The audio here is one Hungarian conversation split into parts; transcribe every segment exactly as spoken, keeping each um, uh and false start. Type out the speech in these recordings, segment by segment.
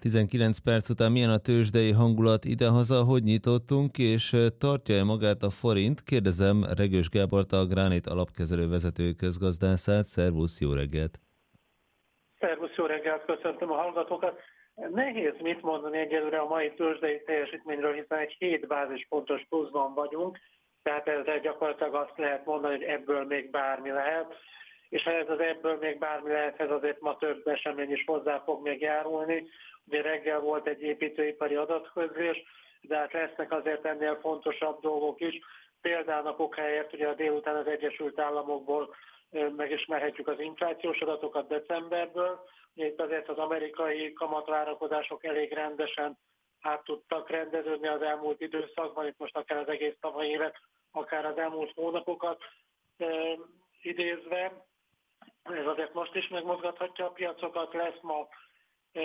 tizenkilenc perc után milyen a tőzsdei hangulat idehaza, hogy nyitottunk, és tartja-e magát a forint? Kérdezem Regős Gábort, a Granit alapkezelő vezető közgazdászát. Szervusz, jó reggelt! Szervusz, jó reggelt, köszöntöm a hallgatókat. Nehéz mit mondani egyelőre a mai tőzsdei teljesítményről, hiszen egy hét bázispontos pluszban vagyunk, tehát ezzel gyakorlatilag azt lehet mondani, hogy ebből még bármi lehet, és ha ez az ebből még bármi lehet, ez azért ma több esemény is hozzá fog még járulni. Ugye reggel volt egy építőipari adatközlés, de hát lesznek azért ennél fontosabb dolgok is. Példánapok helyett ugye a délután az Egyesült Államokból megismerhetjük az inflációs adatokat decemberből. Itt azért az amerikai kamatvárakozások elég rendesen át tudtak rendeződni az elmúlt időszakban, itt most akár az egész tavalyi évet, akár az elmúlt hónapokat e, idézve. Ez azért most is megmozgathatja a piacokat, lesz ma e,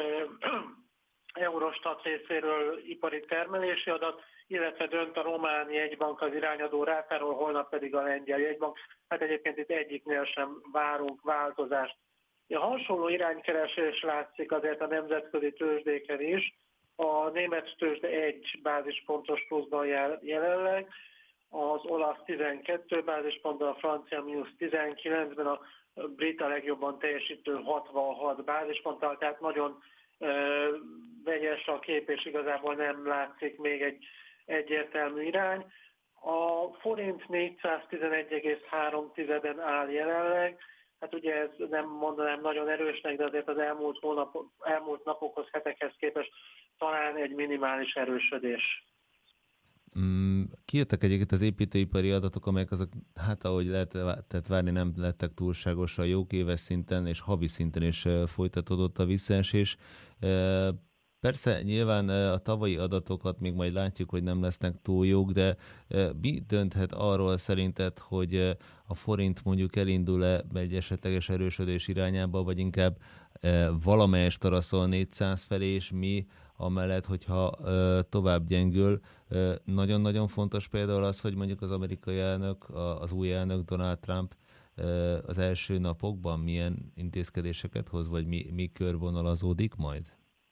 Eurostat részéről ipari termelési adat, illetve dönt a román jegybank az irányadó rátáról, holnap pedig a lengyel jegybank. Hát egyébként itt egyiknél sem várunk változást. A hasonló iránykeresés látszik azért a nemzetközi tőzsdéken is. A német tőzsde egy bázispontos pluszban jelenleg, az olasz tizenkettő bázispontban, a francia mínusz tizenkilencben, a brit a legjobban teljesítő hatvanhat bázisponttal, tehát nagyon ö, vegyes a kép, és igazából nem látszik még egy egyértelmű irány. A forint négyszáztizenegy egész három áll jelenleg, hát ugye ez nem mondanám nagyon erősnek, de azért az elmúlt, hónap, elmúlt napokhoz, hetekhez képest talán egy minimális erősödés. Mm, kijöttek egyébként az építőipari adatok, amelyek azok, hát ahogy lehetett várni, nem lettek túlságosan jók, éves szinten és havi szinten is folytatódott a visszaesés. Persze nyilván a tavalyi adatokat még majd látjuk, hogy nem lesznek túl jók, de mi dönthet arról szerinted, hogy a forint mondjuk elindul-e egy esetleges erősödés irányába, vagy inkább valamelyest taraszol négyszáz felé, és mi amellett, hogyha tovább gyengül. Nagyon-nagyon fontos például az, hogy mondjuk az amerikai elnök, az új elnök Donald Trump az első napokban milyen intézkedéseket hoz, vagy mi, mi körvonalazódik majd?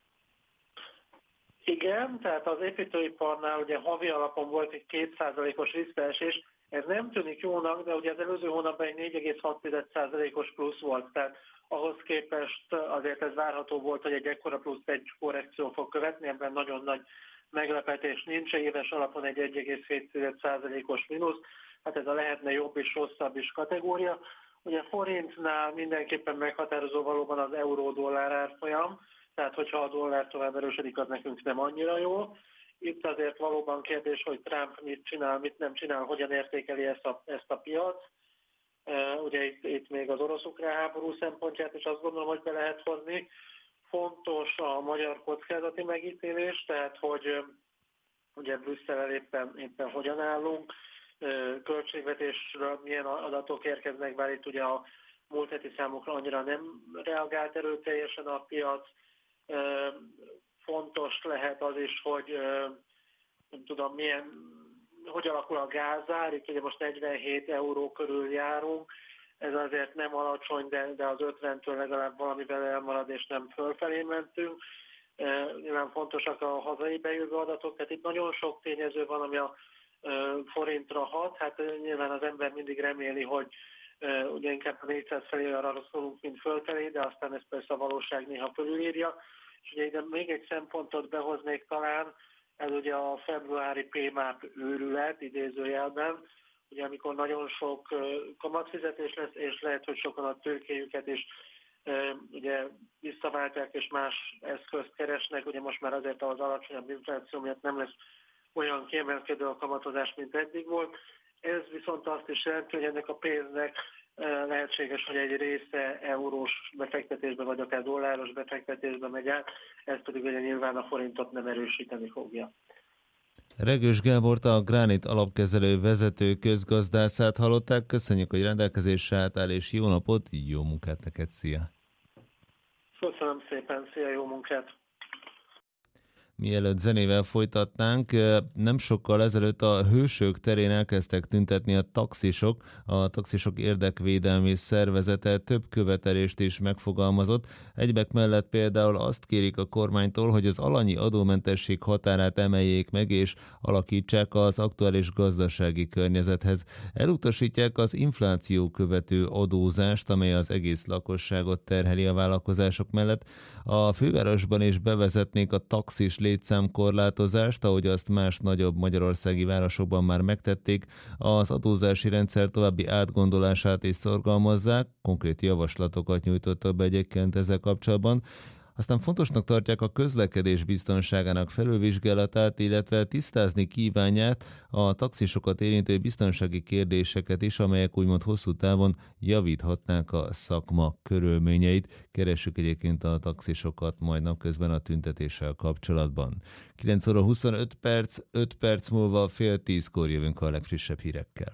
Igen, tehát az építőiparnál ugye havi alapon volt egy két százalékos visszaesés, ez nem tűnik jónak, de ugye az előző hónapban egy négy egész hat százalékos plusz volt, tehát ahhoz képest azért ez várható volt, hogy egy ekkora plusz egy korrekció fog követni, ebben nagyon nagy meglepetés nincs, éves alapon egy egy egész hét százalékos mínusz, hát ez a lehetne jobb és rosszabb is kategória. Ugye forintnál mindenképpen meghatározó valóban az euró-dollár árfolyam, tehát hogyha a dollár tovább erősödik, az nekünk nem annyira jó. Itt azért valóban kérdés, hogy Trump mit csinál, mit nem csinál, hogyan értékeli ezt a, ezt a piac. Uh, ugye itt, itt még az orosz-ukrán háború szempontját is azt gondolom, hogy be lehet hozni. Fontos a magyar kockázati megítélés, tehát hogy uh, ugye Brüsszellel éppen, éppen hogyan állunk, uh, költségvetésről milyen adatok érkeznek, bár itt ugye a múlt heti számokra annyira nem reagált erőteljesen a piac. Fontos lehet az is, hogy nem tudom milyen, hogy alakul a gázár, itt ugye most negyvenhét euró körül járunk, ez azért nem alacsony, de, de az ötventől legalább valamivel elmarad, és nem fölfelé mentünk. Nyilván fontosak a hazai bejövő adatok, tehát itt nagyon sok tényező van, ami a forintra hat, hát nyilván az ember mindig reméli, hogy ugye inkább a négyszáz felé arra szólunk, mint fölfelé, de aztán ez persze a valóság néha fölülírja. És ugye ide még egy szempontot behoznék talán, ez ugye a februári pé máp őrület idézőjelben, ugye amikor nagyon sok kamatfizetés lesz, és lehet, hogy sokan a tőkéjüket is ugye visszaváltják, és más eszközt keresnek, ugye most már azért az alacsonyabb infláció miatt nem lesz olyan kiemelkedő a kamatozás, mint eddig volt. Ez viszont azt is jelenti, hogy ennek a pénznek lehetséges, hogy egy része eurós befektetésbe, vagy akár dolláros befektetésbe megy át, ez pedig ugye nyilván a forintot nem erősíteni fogja. Regős Gábort, a Granit alapkezelő vezető közgazdászát hallották. Köszönjük, hogy rendelkezésre álltál, és jó napot, jó munkát neked, szia! Köszönöm szépen, szia, jó munkát! Mielőtt zenével folytatnánk, nem sokkal ezelőtt a Hősök terén elkezdtek tüntetni a taxisok. A taxisok érdekvédelmi szervezete több követelést is megfogalmazott. Egybek mellett például azt kérik a kormánytól, hogy az alanyi adómentesség határát emeljék meg és alakítsák az aktuális gazdasági környezethez. Elutasítják az infláció követő adózást, amely az egész lakosságot terheli a vállalkozások mellett. A fővárosban is bevezetnék a taxis létszámkorlátozást, ahogy azt más nagyobb magyarországi városokban már megtették. Az adózási rendszer további átgondolását is szorgalmazzák, konkrét javaslatokat nyújtottak be egyébként ezzel kapcsolatban. Aztán fontosnak tartják a közlekedés biztonságának felülvizsgálatát, illetve tisztázni kívánják a taxisokat érintő biztonsági kérdéseket is, amelyek úgymond hosszú távon javíthatnák a szakma körülményeit. Keressük egyébként a taxisokat majd napközben a tüntetéssel kapcsolatban. kilenc óra huszonöt perc, öt perc múlva fél tízkor jövünk a legfrissebb hírekkel.